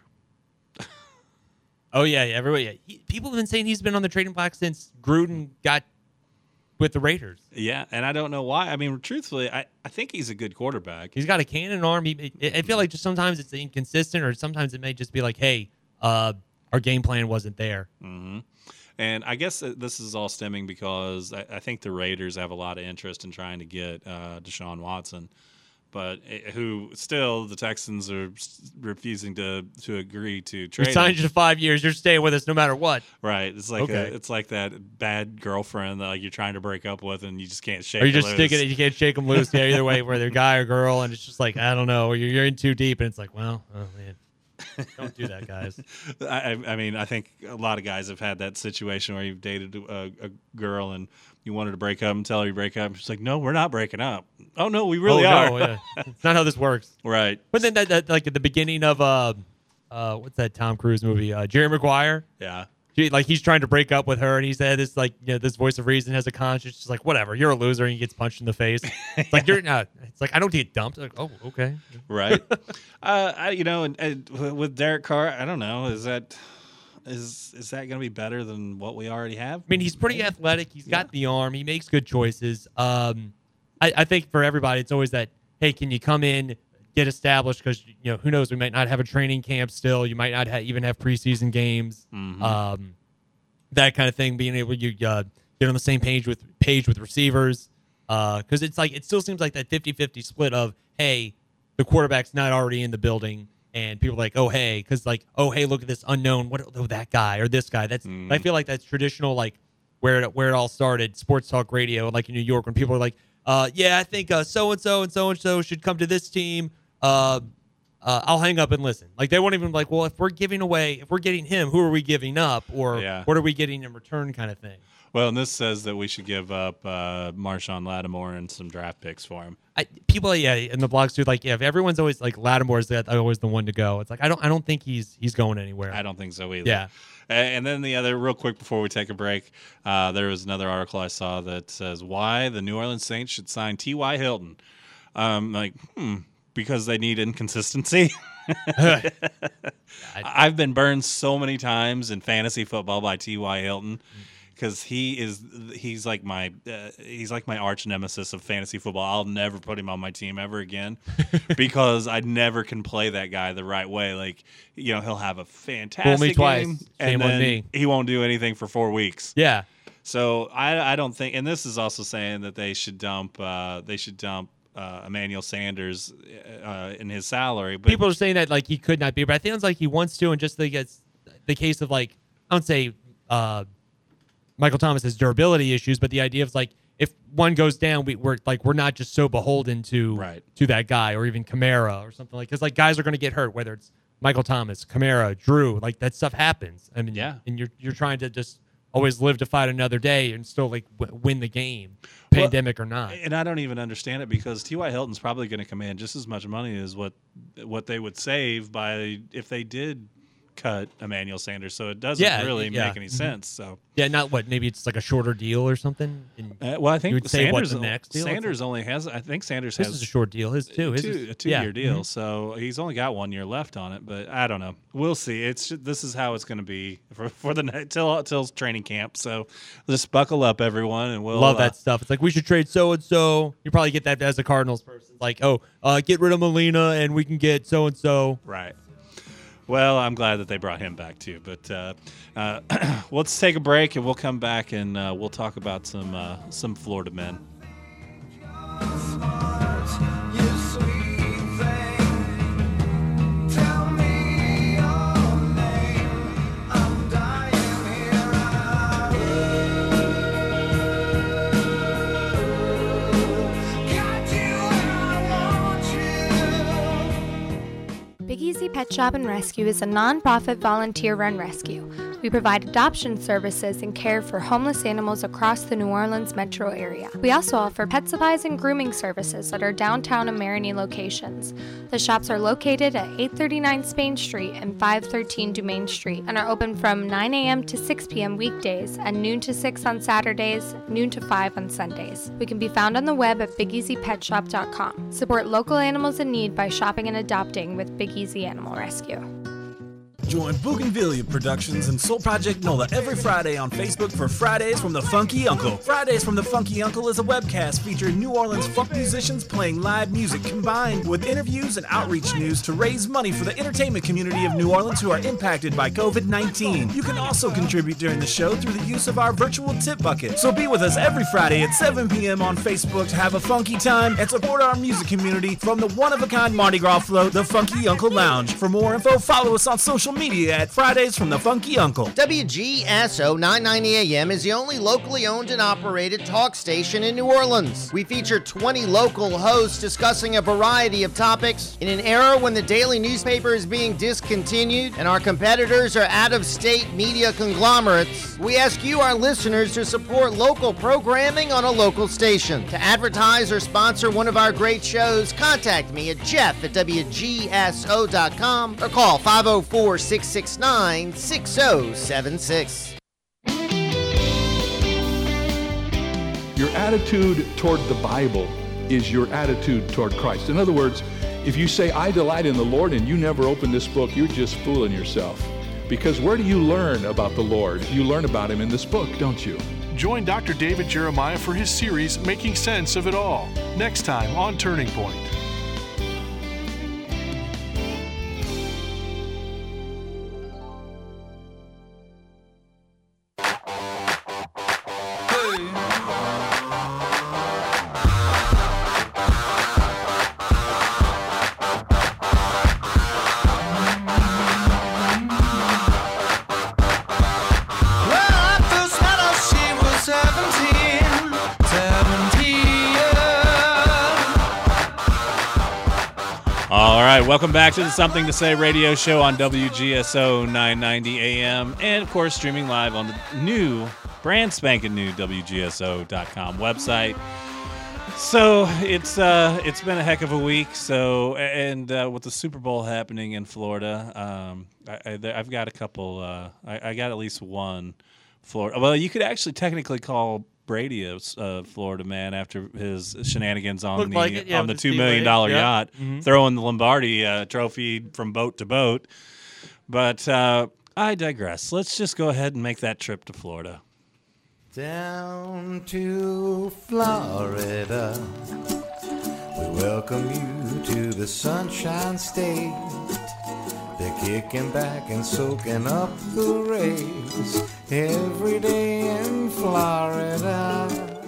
S2: Oh, yeah, everybody. People have been saying he's been on the trading block since Gruden got with the Raiders.
S12: Yeah, and I don't know why. I mean, truthfully, I think he's a good quarterback.
S2: He's got a cannon arm. I feel like just sometimes it's inconsistent, or sometimes it may just be like, hey, our game plan wasn't there.
S12: Mm-hmm. And I guess this is all stemming because I think the Raiders have a lot of interest in trying to get Deshaun Watson, but who still the Texans are refusing to agree to trade.
S2: We signed you to 5 years. You're staying with us no matter what.
S12: Right. It's like it's like that bad girlfriend that you're trying to break up with and you just can't shake.
S2: Or you just
S12: loose.
S2: stick it. You can't shake them loose. Yeah, either way, whether they're guy or girl, and it's just like I don't know. You're in too deep, and it's like, well, oh man. Don't do that, guys.
S12: I mean, I think a lot of guys have had that situation where you've dated a girl and you wanted to break up and tell her you break up. She's like, no, we're not breaking up. Oh, no, we really are.
S2: No, yeah. It's not how this works.
S12: Right.
S2: But then that like at the beginning of, what's that Tom Cruise movie? Jerry Maguire?
S12: Yeah.
S2: He's trying to break up with her, and he said this this voice of reason has a conscience. She's like, whatever, you're a loser, and he gets punched in the face. It's like you're not. It's like I don't get dumped. Like, oh, okay,
S12: right. And with Derek Carr, I don't know. Is that going to be better than what we already have?
S2: I mean, he's pretty athletic. He's got the arm. He makes good choices. I think for everybody, it's always that. Hey, can you come in? Get established because who knows, we might not have a training camp still, you might not even have preseason games, that kind of thing, being able to get on the same page with receivers, because it's like it still seems like that 50-50 split of hey, the quarterback's not already in the building and people are like, oh hey, because like, oh hey, look at this unknown, that guy or this guy. That's I feel like that's traditional, like where it all started, sports talk radio, like in New York, when people are like, I think so-and-so and so-and-so should come to this team. I'll hang up and listen. Like they won't even like, well, if we're getting him, who are we giving up, or what are we getting in return, kind of thing.
S12: Well, and this says that we should give up Marshawn Lattimore and some draft picks for him.
S2: People, in the blogs too, like if everyone's always like Lattimore's always the one to go. It's like I don't think he's going anywhere.
S12: I don't think so either.
S2: Yeah.
S12: And then the other, real quick before we take a break, there was another article I saw that says why the New Orleans Saints should sign T.Y. Hilton. Because they need inconsistency. I've been burned so many times in fantasy football by T.Y. Hilton because he's like my arch nemesis of fantasy football. I'll never put him on my team ever again because I never can play that guy the right way. Like he'll have a fantastic game and then he won't do anything for 4 weeks.
S2: Yeah.
S12: So I don't think, and this is also saying that they should dump Emmanuel Sanders in his salary. But
S2: people are saying that like he could not be, but I think it's like he wants to, and just the case of like I don't say Michael Thomas has durability issues, but the idea of like if one goes down, we're not just so beholden to that guy or even Kamara or something like, because like guys are going to get hurt, whether it's Michael Thomas, Kamara, Drew, like that stuff happens. I mean, and you're trying to just always live to fight another day and still like win the game, pandemic or not.
S12: And I don't even understand it because T.Y. Hilton's probably going to command just as much money as what they would save by if they did cut Emmanuel Sanders. So it doesn't really make any sense. So
S2: not maybe it's like a shorter deal or something.
S12: Well, I think
S2: you would say what's the next deal?
S12: Sanders only has. I think Sanders
S2: this
S12: has
S2: is a short deal. His too.
S12: A 2-year deal. So he's only got 1 year left on it. But I don't know. We'll see. This is how it's going to be for the night till training camp. So just buckle up, everyone, and we'll
S2: love that stuff. It's like we should trade so and so. You probably get that as a Cardinals person. Like get rid of Molina and we can get so and so.
S12: Right. Well, I'm glad that they brought him back too. But let's take a break and we'll come back and we'll talk about some Florida men.
S5: Big Easy Pet Shop and Rescue is a non-profit volunteer-run rescue. We provide adoption services and care for homeless animals across the New Orleans metro area. We also offer pet supplies and grooming services at our downtown and Marigny locations. The shops are located at 839 Spain Street and 513 Dumaine Street and are open from 9 a.m. to 6 p.m. weekdays and noon to 6 on Saturdays, noon to 5 on Sundays. We can be found on the web at BigEasyPetShop.com. Support local animals in need by shopping and adopting with Big Easy Animal Rescue.
S20: Join Bougainvillea Productions and Soul Project NOLA every Friday on Facebook for Fridays from the Funky Uncle. Fridays from the Funky Uncle is a webcast featuring New Orleans funk musicians playing live music combined with interviews and outreach news to raise money for the entertainment community of New Orleans who are impacted by COVID-19. You can also contribute during the show through the use of our virtual tip bucket. So be with us every Friday at 7 p.m. on Facebook to have a funky time and support our music community from the one-of-a-kind Mardi Gras float, the Funky Uncle Lounge. For more info, follow us on social media at Fridays from the Funky Uncle.
S3: WGSO 990 AM is the only locally owned and operated talk station in New Orleans. We feature 20 local hosts discussing a variety of topics. In an era when the daily newspaper is being discontinued and our competitors are out-of-state media conglomerates, we ask you, our listeners, to support local programming on a local station. To advertise or sponsor one of our great shows, contact me at jeff@wgso.com or call 504-669-6076.
S4: Your attitude toward the Bible is your attitude toward Christ. In other words, if you say, I delight in the Lord, and you never open this book, you're just fooling yourself. Because where do you learn about the Lord? You learn about him in this book, don't you?
S6: Join Dr. David Jeremiah for his series, Making Sense of It All, next time on Turning Point.
S12: Welcome back to the Something to Say radio show on WGSO 990 AM and, of course, streaming live on the new, brand spanking new WGSO.com website. So it's been a heck of a week. So and with the Super Bowl happening in Florida, I've got a couple. I got at least one Florida. Well, you could actually technically call Brady a Florida man after his shenanigans on the $2 million yacht, throwing the Lombardi trophy from boat to boat. But I digress. Let's just go ahead and make that trip to Florida.
S7: Down to Florida, we welcome you to the Sunshine State. They're kicking back and soaking up the rays every day in Florida.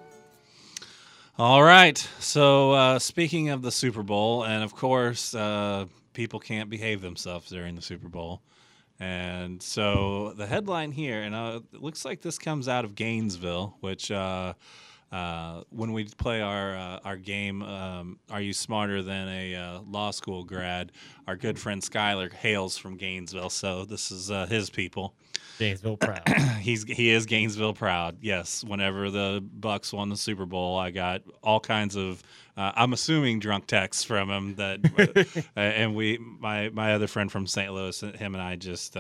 S12: All right. So speaking of the Super Bowl, and of course, people can't behave themselves during the Super Bowl. And so the headline here, and it looks like this comes out of Gainesville, which when we play our game, Are You Smarter Than a Law School Grad, our good friend Skyler hails from Gainesville, so this is his people.
S2: Gainesville proud.
S12: He is Gainesville proud. Yes. Whenever the Bucks won the Super Bowl, I got all kinds of I'm assuming drunk texts from him that and my other friend from St. Louis, him and I just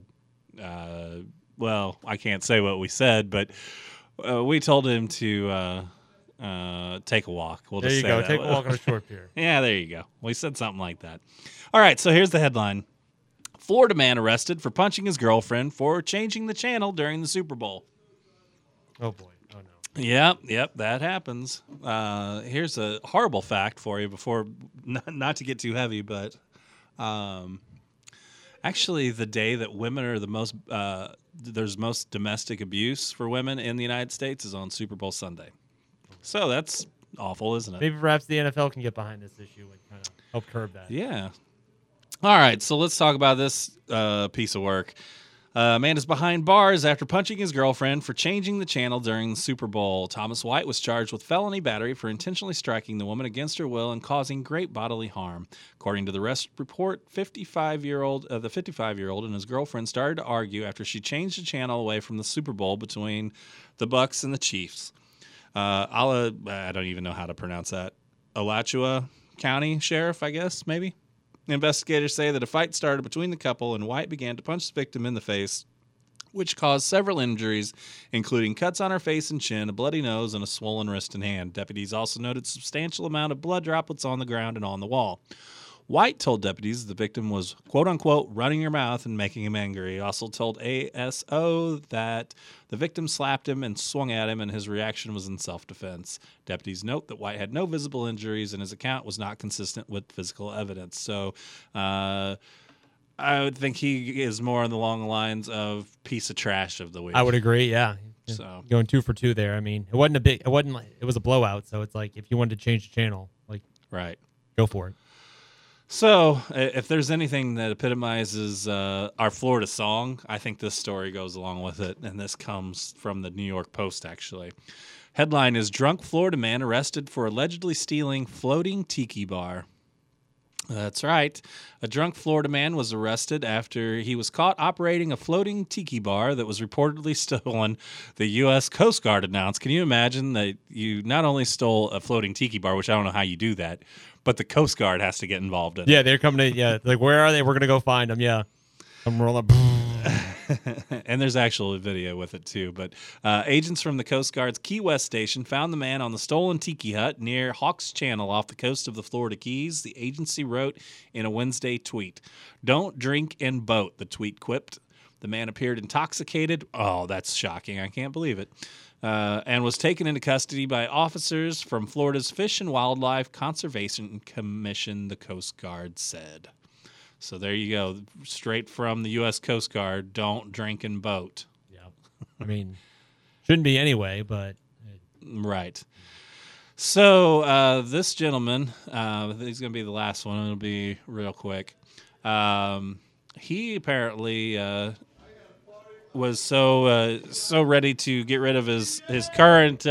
S12: well, I can't say what we said, but we told him to take a walk. We'll
S2: there
S12: just
S2: you
S12: say
S2: go.
S12: that.
S2: Take a walk on a short pier.
S12: Yeah, there you go. We said something like that. All right, so here's the headline. Florida man arrested for punching his girlfriend for changing the channel during the Super Bowl.
S2: Oh, boy. Oh, no.
S12: Yep, that happens. Here's a horrible fact for you before, not to get too heavy, but actually the day that women are the most, there's most domestic abuse for women in the United States is on Super Bowl Sunday. So that's awful, isn't it?
S2: Maybe perhaps the NFL can get behind this issue and kind of help curb that.
S12: Yeah. All right, so let's talk about this piece of work. A man is behind bars after punching his girlfriend for changing the channel during the Super Bowl. Thomas White was charged with felony battery for intentionally striking the woman against her will and causing great bodily harm. According to the arrest report, the 55-year-old and his girlfriend started to argue after she changed the channel away from the Super Bowl between the Bucs and the Chiefs. I don't even know how to pronounce that. Alachua County Sheriff, I guess, maybe? Investigators say that a fight started between the couple and White began to punch the victim in the face, which caused several injuries, including cuts on her face and chin, a bloody nose, and a swollen wrist and hand. Deputies also noted a substantial amount of blood droplets on the ground and on the wall. White told deputies the victim was, quote-unquote, running her mouth and making him angry. He also told ASO that the victim slapped him and swung at him, and his reaction was in self-defense. Deputies note that White had no visible injuries, and his account was not consistent with physical evidence. So I would think he is more along the lines of piece of trash of the week.
S2: I would agree, yeah.
S12: So
S2: going 2 for 2 there. I mean, it was a blowout, so it's like if you wanted to change the channel, like,
S12: right,
S2: go for it.
S12: So, if there's anything that epitomizes our Florida song, I think this story goes along with it, and this comes from the New York Post, actually. Headline is, Drunk Florida Man Arrested for Allegedly Stealing Floating Tiki Bar. That's right. A drunk Florida man was arrested after he was caught operating a floating tiki bar that was reportedly stolen, the U.S. Coast Guard announced. Can you imagine that you not only stole a floating tiki bar, which I don't know how you do that, but the Coast Guard has to get involved in it?
S2: Yeah, they're coming to, like, where are they? We're going to go find them, yeah. I'm rolling.
S12: And there's actual video with it, too. But agents from the Coast Guard's Key West station found the man on the stolen tiki hut near Hawks Channel off the coast of the Florida Keys. The agency wrote in a Wednesday tweet, "Don't drink and boat," the tweet quipped. The man appeared intoxicated. Oh, that's shocking. I can't believe it. And was taken into custody by officers from Florida's Fish and Wildlife Conservation Commission, the Coast Guard said. So there you go. Straight from the U.S. Coast Guard, don't drink and boat.
S2: Yeah. I mean, shouldn't be anyway, but.
S12: Right. So this gentleman, he's going to be the last one. It'll be real quick. He apparently was so ready to get rid of his current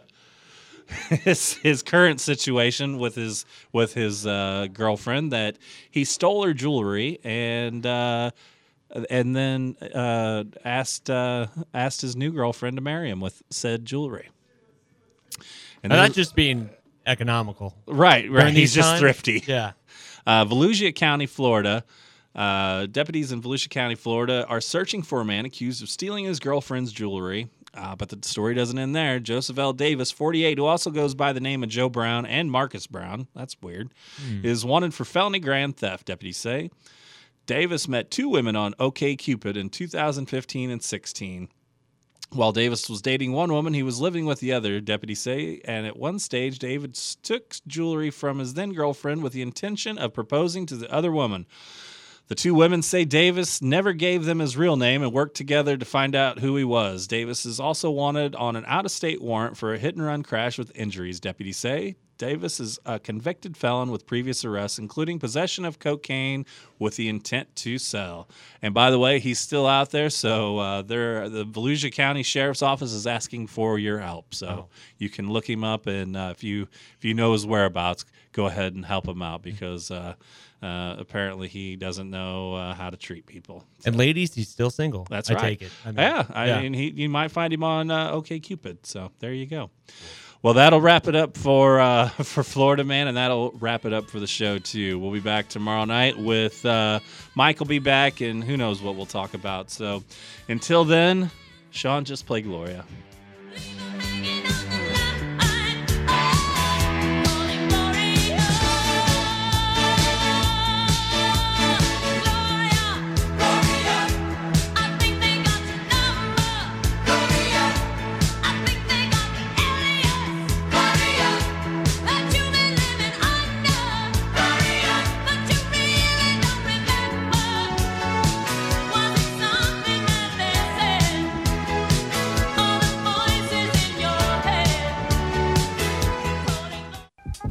S12: his current situation with his girlfriend that he stole her jewelry and then asked his new girlfriend to marry him with said jewelry.
S2: And not just being economical,
S12: right? He's just thrifty.
S2: Yeah.
S12: Volusia County, Florida. Deputies in Volusia County, Florida, are searching for a man accused of stealing his girlfriend's jewelry. But the story doesn't end there. Joseph L. Davis, 48, who also goes by the name of Joe Brown and Marcus Brown, that's weird, is wanted for felony grand theft, deputies say. Davis met 2 women on OkCupid in 2015 and 16. While Davis was dating one woman, he was living with the other, deputies say, and at one stage, David took jewelry from his then-girlfriend with the intention of proposing to the other woman. The 2 women say Davis never gave them his real name and worked together to find out who he was. Davis is also wanted on an out-of-state warrant for a hit-and-run crash with injuries, deputies say. Davis is a convicted felon with previous arrests, including possession of cocaine with the intent to sell. And by the way, he's still out there, so the Volusia County Sheriff's Office is asking for your help. So you can look him up, and if you know his whereabouts, go ahead and help him out because apparently he doesn't know how to treat people.
S2: So. And ladies, he's still single.
S12: That's
S2: right.
S12: I take
S2: it.
S12: I mean, you might find him on OkCupid. So there you go. Well, that'll wrap it up for Florida Man, and that'll wrap it up for the show, too. We'll be back tomorrow night with Mike will be back, and who knows what we'll talk about. So until then, Sean, just play Gloria.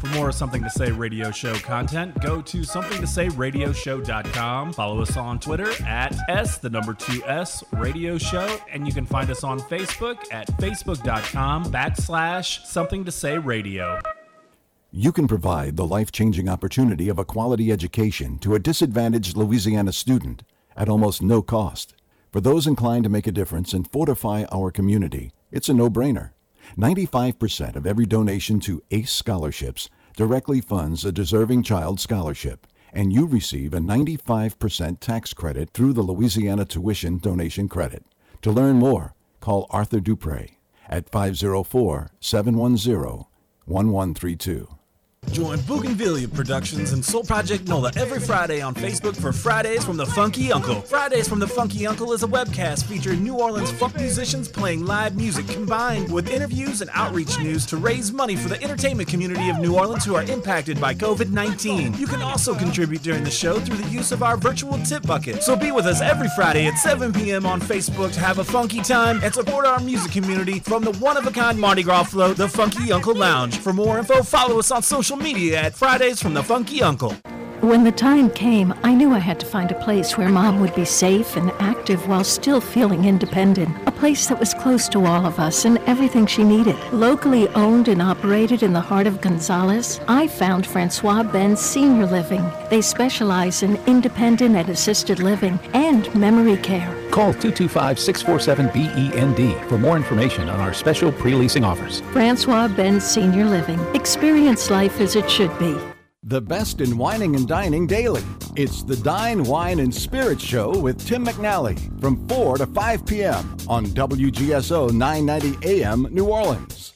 S20: For more Something to Say Radio Show content, go to somethingtosayradioshow.com. Follow us on Twitter at S2S Radio Show, and you can find us on Facebook at facebook.com/Something to Say Radio.
S11: You can provide the life-changing opportunity of a quality education to a disadvantaged Louisiana student at almost no cost. For those inclined to make a difference and fortify our community, it's a no-brainer. 95% of every donation to ACE scholarships directly funds a deserving child scholarship, and you receive a 95% tax credit through the Louisiana Tuition Donation Credit. To learn more, call Arthur Dupre at 504-710-1132.
S20: Join Bougainvillea Productions and Soul Project NOLA every Friday on Facebook for Fridays from the Funky Uncle. Fridays from the Funky Uncle is a webcast featuring New Orleans funk musicians playing live music combined with interviews and outreach news to raise money for the entertainment community of New Orleans who are impacted by COVID-19. You can also contribute during the show through the use of our virtual tip bucket. So be with us every Friday at 7 p.m. on Facebook to have a funky time and support our music community from the one-of-a-kind Mardi Gras float, the Funky Uncle Lounge. For more info, follow us on social media at Fridays from the Funky Uncle.
S1: When the time came, I knew I had to find a place where Mom would be safe and active while still feeling independent. A place that was close to all of us and everything she needed. Locally owned and operated in the heart of Gonzales, I found Francois Benz Senior Living. They specialize in independent and assisted living and memory care.
S8: Call 225-647-BEND for more information on our special pre-leasing offers.
S1: Francois Benz Senior Living. Experience life as it should be.
S11: The best in whining and dining daily. It's the Dine, Wine, and Spirits Show with Tim McNally from 4 to 5 p.m. on WGSO 990 AM New Orleans.